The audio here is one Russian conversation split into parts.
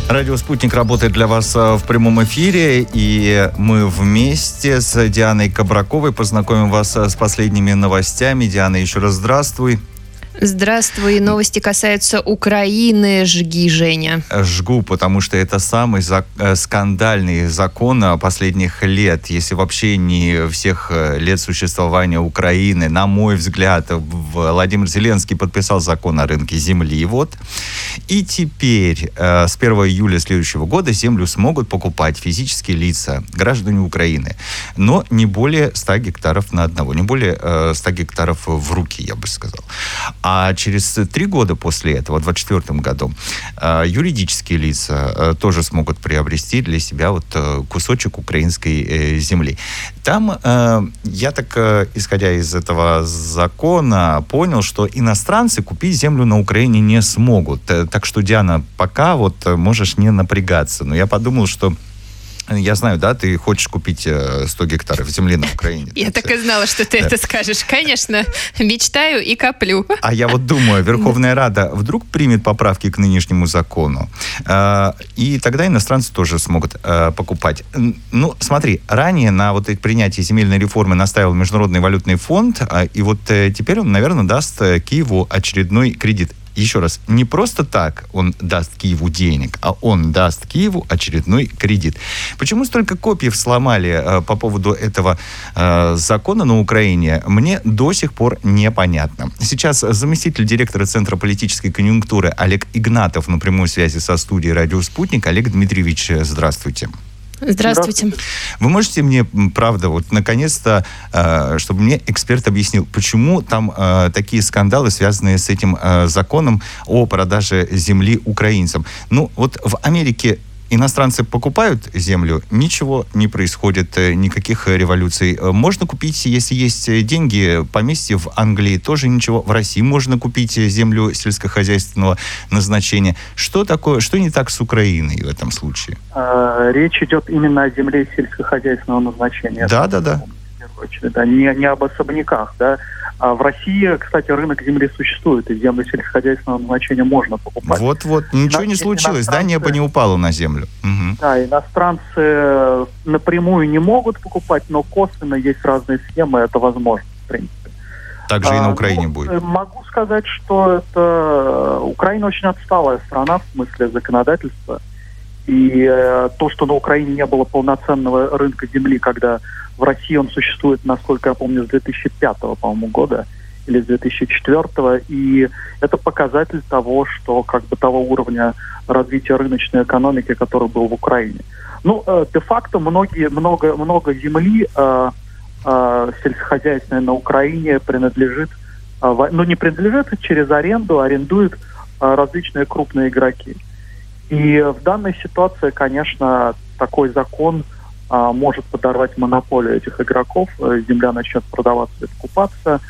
Радио «Спутник» работает для вас в прямом эфире, и мы вместе с Дианой Кабраковой познакомим вас с последними новостями. Диана, еще раз здравствуй. Здравствуй. Новости касаются Украины. Жги, Женя. Жгу, потому что это самый скандальный закон последних лет, если вообще не всех лет существования Украины. На мой взгляд, Владимир Зеленский подписал закон о рынке земли. Вот. И теперь с 1 июля следующего года землю смогут покупать физические лица, граждане Украины, но не более 100 гектаров на одного, не более 100 гектаров в руки, я бы сказал. А через 3 года после этого, в 2024 году, юридические лица тоже смогут приобрести для себя вот кусочек украинской земли. Там, я так, исходя из этого закона, понял, что иностранцы купить землю на Украине не смогут. Так что, Диана, пока вот можешь не напрягаться. Но я подумал, что я знаю, да, ты хочешь купить 100 гектаров земли на Украине. Я так и знала, что ты это скажешь. Конечно, мечтаю и коплю. А я вот думаю, Верховная Рада вдруг примет поправки к нынешнему закону, и тогда иностранцы тоже смогут покупать. Ну, смотри, ранее на вот это принятие земельной реформы настаивал Международный валютный фонд, и вот теперь он, наверное, даст Киеву очередной кредит. Еще раз, не просто так он даст Киеву денег, а он даст Киеву очередной кредит. Почему столько копий сломали по поводу этого закона на Украине, мне до сих пор непонятно. Сейчас заместитель директора Центра политической конъюнктуры Олег Игнатов на прямой связи со студией «Радио Спутник». Олег Дмитриевич, здравствуйте. Здравствуйте. Вы можете мне, правда, вот наконец-то, чтобы мне эксперт объяснил, почему там такие скандалы, связанные с этим законом о продаже земли украинцам? Ну, вот в Америке иностранцы покупают землю, ничего не происходит, никаких революций. Можно купить, если есть деньги, поместье в Англии, тоже ничего. В России можно купить землю сельскохозяйственного назначения. Что такое, что не так с Украиной в этом случае? Речь идет именно о земле сельскохозяйственного назначения. Да. В первую очередь, да, не об особняках, да. А в России, кстати, рынок земли существует, и землю сельскохозяйственного назначения можно покупать. Вот, ничего не случилось, да, небо не упало на землю. Угу. Да, иностранцы напрямую не могут покупать, но косвенно есть разные схемы, это возможно, в принципе. Также и на Украине будет. Могу сказать, что это Украина очень отсталая страна в смысле законодательства, и то, что на Украине не было полноценного рынка земли, когда в России он существует, насколько я помню, с 2005, по-моему, года или с 2004, и это показатель того, что как бы того уровня развития рыночной экономики, который был в Украине. Ну, де-факто много земли сельскохозяйственной на Украине принадлежит, не принадлежит, через аренду арендуют различные крупные игроки. И в данной ситуации, конечно, такой закон может подорвать монополию этих игроков. Земля начнет продаваться и покупаться.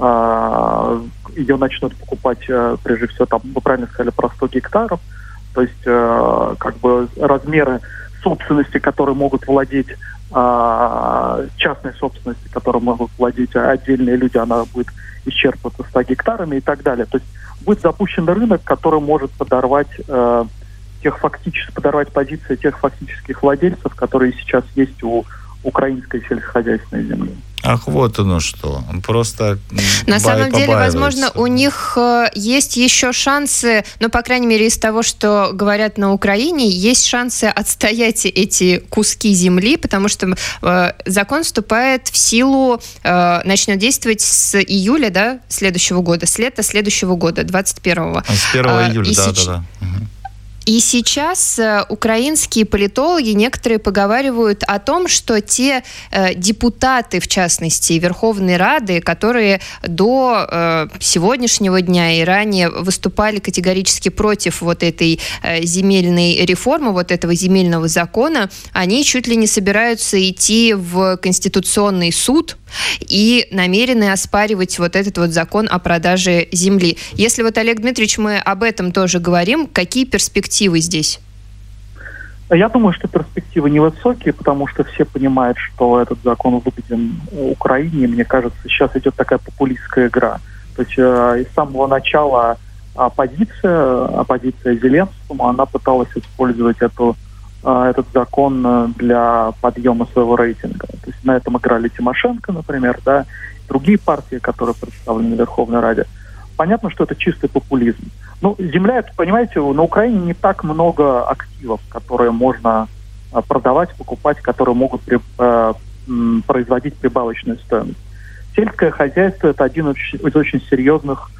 Ее начнут покупать, прежде всего, там, вы правильно сказали, про 100 гектаров. То есть, как бы, размеры собственности, которые могут владеть, частной собственности, которой могут владеть отдельные люди, она будет исчерпываться 100 гектарами и так далее. То есть, будет запущен рынок, который может подорвать позиции тех фактических владельцев, которые сейчас есть у украинской сельскохозяйственной земли. Ах, вот оно что. Просто на самом деле, возможно, у них есть еще шансы, ну, по крайней мере, из того, что говорят на Украине, есть шансы отстоять эти куски земли, потому что закон вступает в силу, начнет действовать с июля, да, следующего года, с лета следующего года, 21-го. С 1 июля, да. И сейчас украинские политологи некоторые поговаривают о том, что те депутаты, в частности, Верховной Рады, которые до сегодняшнего дня и ранее выступали категорически против вот этой земельной реформы, вот этого земельного закона, они чуть ли не собираются идти в Конституционный суд и намерены оспаривать вот этот вот закон о продаже земли. Если вот, Олег Дмитриевич, мы об этом тоже говорим, какие перспективы здесь? Я думаю, что перспективы невысокие, потому что все понимают, что этот закон выгоден Украине. Мне кажется, сейчас идет такая популистская игра. То есть с самого начала оппозиция Зеленскому, она пыталась использовать этот закон для подъема своего рейтинга. То есть на этом играли Тимошенко, например, да, другие партии, которые представлены в Верховной Раде. Понятно, что это чистый популизм. Ну, земля, понимаете, на Украине не так много активов, которые можно продавать, покупать, которые могут производить прибавочную стоимость. Сельское хозяйство – это одно из очень серьезных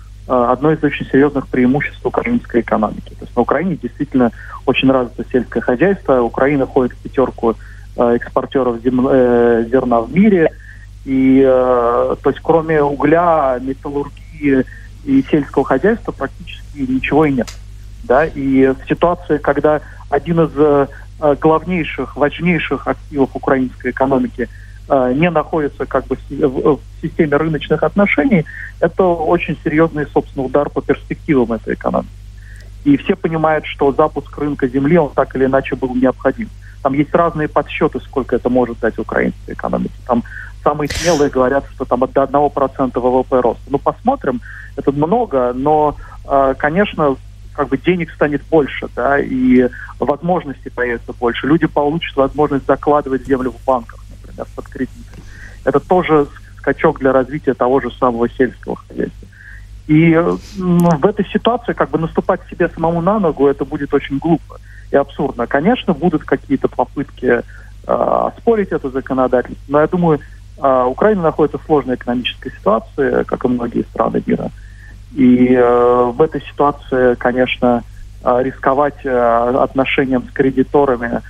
преимуществ украинской экономики. То есть на Украине действительно очень развито сельское хозяйство. Украина входит в пятерку экспортеров зерна в мире. И, то есть кроме угля, металлургии и сельского хозяйства практически ничего и нет. Да? И в ситуации, когда один из главнейших, важнейших активов украинской экономики не находится как бы в системе рыночных отношений, это очень серьезный, собственно, удар по перспективам этой экономики. И все понимают, что запуск рынка земли, он так или иначе был необходим. Там есть разные подсчеты, сколько это может дать украинской экономике. Там самые смелые говорят, что там до 1% ВВП роста. Ну, посмотрим, это много, но, конечно, как бы денег станет больше, да, и возможностей появится больше. Люди получат возможность закладывать землю в банках, например, под кредиты. Это тоже скачок для развития того же самого сельского хозяйства. И в этой ситуации как бы наступать себе самому на ногу, это будет очень глупо и абсурдно. Конечно, будут какие-то попытки оспорить это законодательство, но я думаю, Украина находится в сложной экономической ситуации, как и многие страны мира. И в этой ситуации, конечно, рисковать отношением с кредиторами,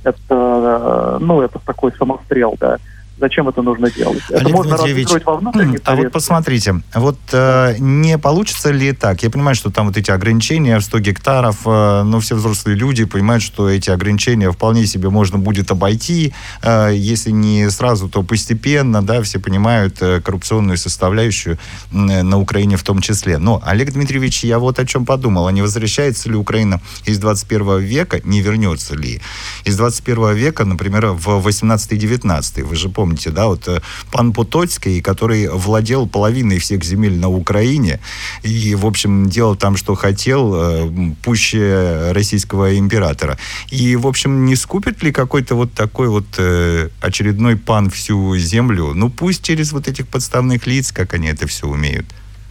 это такой самострел, да. Зачем это нужно делать? Олег это можно Дмитриевич, разыгрывать во внутренних а вот посмотрите, не получится ли так? Я понимаю, что там вот эти ограничения в 100 гектаров, но все взрослые люди понимают, что эти ограничения вполне себе можно будет обойти, если не сразу, то постепенно, да, все понимают коррупционную составляющую на Украине в том числе. Но, Олег Дмитриевич, я вот о чем подумал, а не возвращается ли Украина из 21 века, не вернется ли? Из 21 века, например, в 18-19, вы же помните, да, вот пан Потоцкий, который владел половиной всех земель на Украине и, в общем, делал там, что хотел, пуще российского императора. И, в общем, не скупит ли какой-то вот такой вот очередной пан всю землю? Ну, пусть через вот этих подставных лиц, как они это все умеют.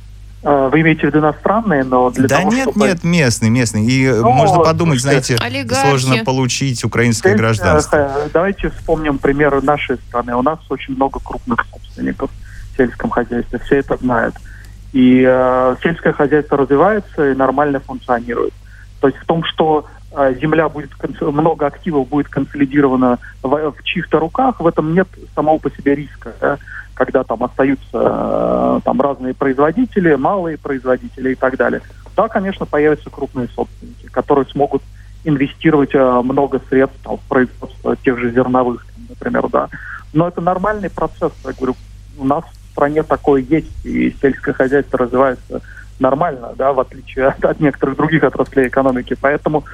Вы имеете в виду иностранные, но для того, чтобы... Нет, местные. И можно подумать, знаете, олигархи. Сложно получить украинское гражданство. Давайте вспомним пример нашей страны. У нас очень много крупных собственников в сельском хозяйстве. Все это знают. И сельское хозяйство развивается и нормально функционирует. То есть в том, что земля будет, много активов будет консолидировано в чьих-то руках, в этом нет самого по себе риска, да? Когда там остаются там разные производители, малые производители и так далее. Да, конечно, появятся крупные собственники, которые смогут инвестировать много средств в производство тех же зерновых, например, да. Но это нормальный процесс. Я говорю, у нас в стране такое есть, и сельское хозяйство развивается нормально, да, в отличие от некоторых других отраслей экономики. Поэтому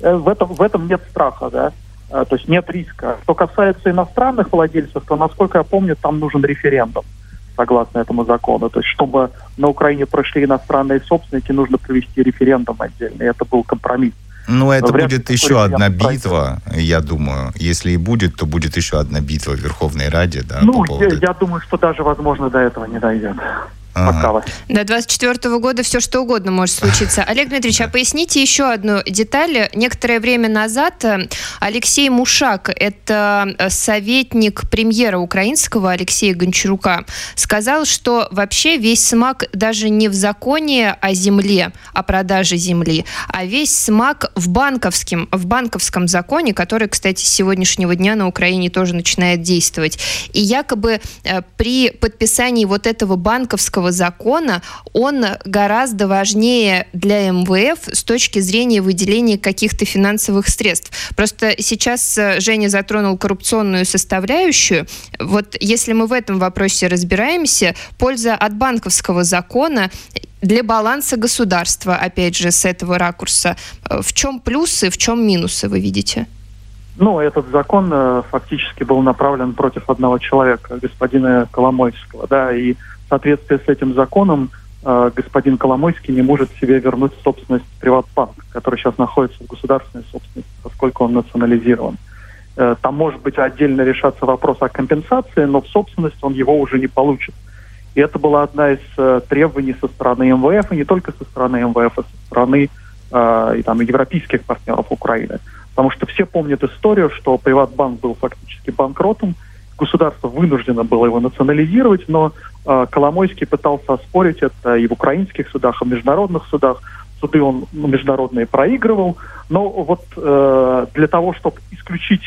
в этом нет страха, да. То есть нет риска. Что касается иностранных владельцев, то, насколько я помню, там нужен референдум, согласно этому закону. То есть, чтобы на Украине прошли иностранные собственники, нужно провести референдум отдельно. И это был компромисс. Ну, это будет еще одна битва, я думаю. Если и будет, то будет еще одна битва в Верховной Раде. Да, я думаю, что даже, возможно, до этого не дойдет. До 2024 года все что угодно может случиться. Олег Дмитриевич, а поясните еще одну деталь. Некоторое время назад Алексей Мушак, это советник премьера украинского Алексея Гончарука, сказал, что вообще весь смак даже не в законе о земле, о продаже земли, а весь смак в банковском законе, который, кстати, с сегодняшнего дня на Украине тоже начинает действовать. И якобы при подписании вот этого банковского закона, он гораздо важнее для МВФ с точки зрения выделения каких-то финансовых средств. Просто сейчас Женя затронул коррупционную составляющую. Вот если мы в этом вопросе разбираемся, польза от банковского закона для баланса государства, опять же, с этого ракурса, в чем плюсы, в чем минусы, вы видите? Ну, этот закон фактически был направлен против одного человека, господина Коломойского, да, и в соответствии с этим законом господин Коломойский не может себе вернуть собственность Приватбанк, который сейчас находится в государственной собственности, поскольку он национализирован. Там может быть отдельно решаться вопрос о компенсации, но в собственность он его уже не получит. И это была одна из требований со стороны МВФ, и не только со стороны МВФ, а со стороны и европейских партнеров Украины. Потому что все помнят историю, что Приватбанк был фактически банкротом, государство вынуждено было его национализировать, но Коломойский пытался оспорить это и в украинских судах, и в международных судах. Суды он международные проигрывал. Но вот для того, чтобы исключить,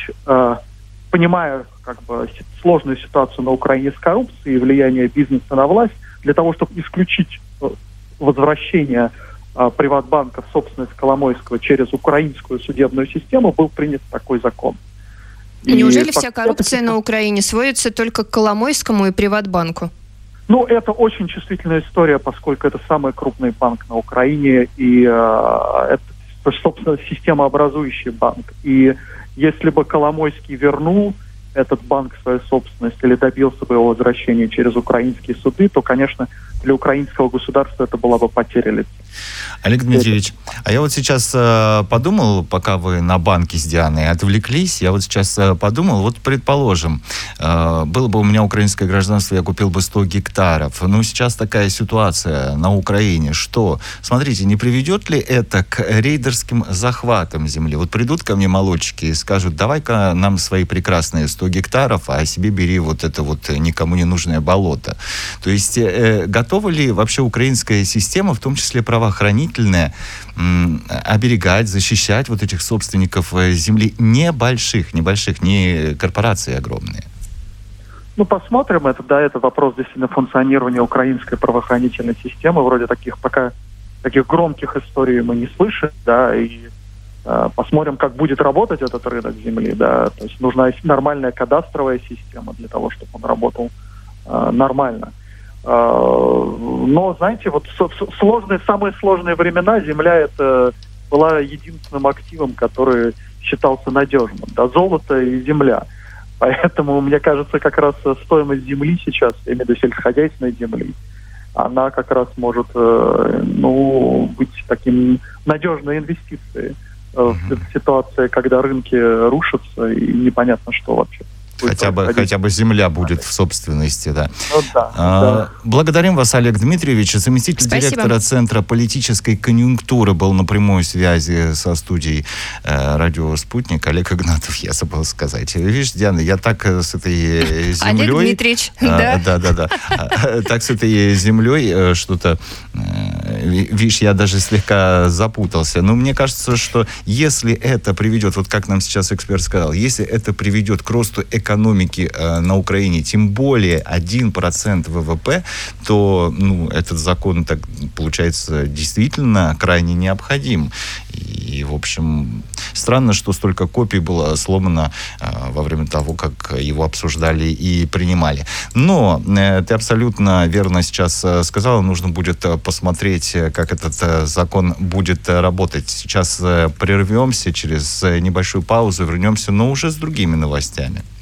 понимая сложную ситуацию на Украине с коррупцией и влияние бизнеса на власть, для того, чтобы исключить возвращение Приватбанка в собственность Коломойского через украинскую судебную систему, был принят такой закон. Неужели вся коррупция на Украине сводится только к Коломойскому и Приватбанку? Это очень чувствительная история, поскольку это самый крупный банк на Украине, и это, собственно, системообразующий банк. И если бы Коломойский вернул этот банк в свою собственность или добился бы его возвращения через украинские суды, то, конечно, для украинского государства это была бы потеря лица. Олег Дмитриевич, а я вот сейчас подумал, пока вы на банке с Дианой отвлеклись, я вот сейчас подумал, вот предположим, было бы у меня украинское гражданство, я купил бы 100 гектаров. Ну, сейчас такая ситуация на Украине, что, смотрите, не приведет ли это к рейдерским захватам земли? Вот придут ко мне молодчики и скажут, давай-ка нам свои прекрасные 100 гектаров, а себе бери вот это вот никому не нужное болото. То есть готова ли вообще украинская система, в том числе правоохранительная, оберегать, защищать вот этих собственников земли небольших, не корпорации огромные? Посмотрим. Это вопрос действительно функционирования украинской правоохранительной системы. Вроде таких громких историй мы не слышим, и посмотрим, как будет работать этот рынок земли, То есть нужна нормальная кадастровая система для того, чтобы он работал нормально. Но, знаете, самые сложные времена земля это была единственным активом, который считался надежным. Золото и земля. Поэтому, мне кажется, как раз стоимость земли сейчас, я имею в виду сельскохозяйственной земли, она как раз может быть таким надежной инвестицией в ситуации, когда рынки рушатся и непонятно, что вообще. Хотя бы земля будет в собственности, да. Да. Благодарим вас, Олег Дмитриевич, заместитель директора Центра политической конъюнктуры, был на прямой связи со студией радио «Спутник». Олег Игнатов, я забыл сказать. Видишь, Диана, я так с этой землей... Олег Дмитриевич, да. Так с этой землей что-то... Видишь, я даже слегка запутался. Но мне кажется, что если это приведет, вот как нам сейчас эксперт сказал, если это приведет к росту экономики на Украине, тем более 1% ВВП, то этот закон, так получается, действительно крайне необходим. И, в общем, странно, что столько копий было сломано во время того, как его обсуждали и принимали. Но ты абсолютно верно сейчас сказала, нужно будет посмотреть, как этот закон будет работать. Сейчас прервемся, через небольшую паузу вернемся, но уже с другими новостями.